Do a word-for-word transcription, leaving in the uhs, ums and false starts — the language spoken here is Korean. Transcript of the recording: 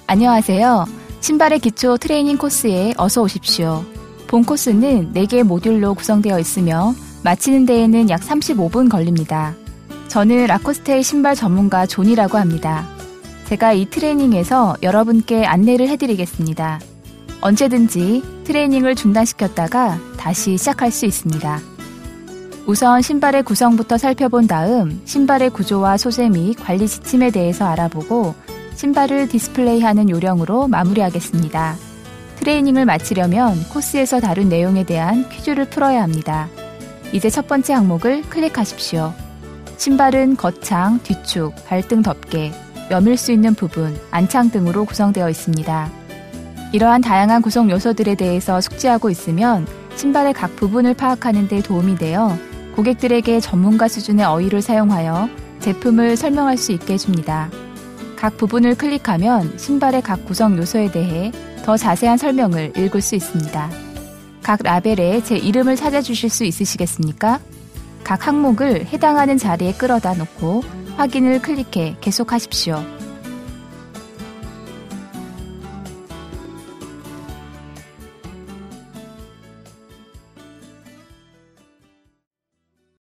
안녕하세요. 신발의 기초 트레이닝 코스에 어서 오십시오. 본 코스는 네 개의 모듈로 구성되어 있으며 마치는 데에는 약 삼십오 분 걸립니다. 저는 라코스테의 신발 전문가 존이라고 합니다. 제가 이 트레이닝에서 여러분께 안내를 해드리겠습니다. 언제든지 트레이닝을 중단시켰다가 다시 시작할 수 있습니다. 우선 신발의 구성부터 살펴본 다음 신발의 구조와 소재 및 관리 지침에 대해서 알아보고 신발을 디스플레이하는 요령으로 마무리하겠습니다. 트레이닝을 마치려면 코스에서 다룬 내용에 대한 퀴즈를 풀어야 합니다. 이제 첫 번째 항목을 클릭하십시오. 신발은 겉창, 뒤축, 발등 덮개, 여밀 수 있는 부분, 안창 등으로 구성되어 있습니다. 이러한 다양한 구성 요소들에 대해서 숙지하고 있으면 신발의 각 부분을 파악하는 데 도움이 되어 고객들에게 전문가 수준의 어휘를 사용하여 제품을 설명할 수 있게 해줍니다. 각 부분을 클릭하면 신발의 각 구성 요소에 대해 더 자세한 설명을 읽을 수 있습니다. 각 라벨에 제 이름을 찾아주실 수 있으시겠습니까? 각 항목을 해당하는 자리에 끌어다 놓고 확인을 클릭해 계속하십시오.